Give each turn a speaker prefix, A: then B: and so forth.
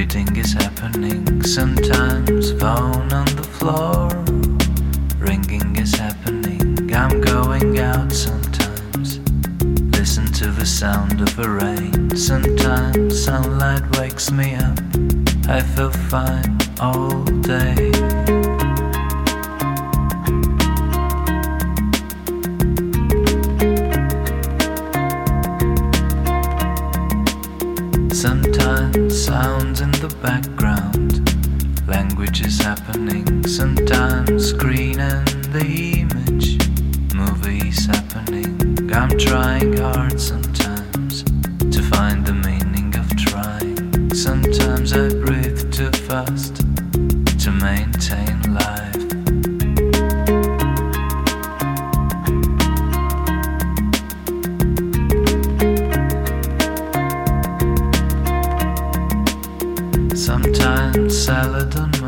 A: Everything is happening. Sometimes phone on the floor, ringing is happening. I'm going out sometimes, listen to the sound of the rain. Sometimes sunlight wakes me up, I feel fine all day. Sometimes sounds in the background, language is happening. Sometimes screen and the image, movies happening. I'm trying hard sometimes to find the meaning of trying. Sometimes I breathe too fast to maintain life. Sometimes salad on my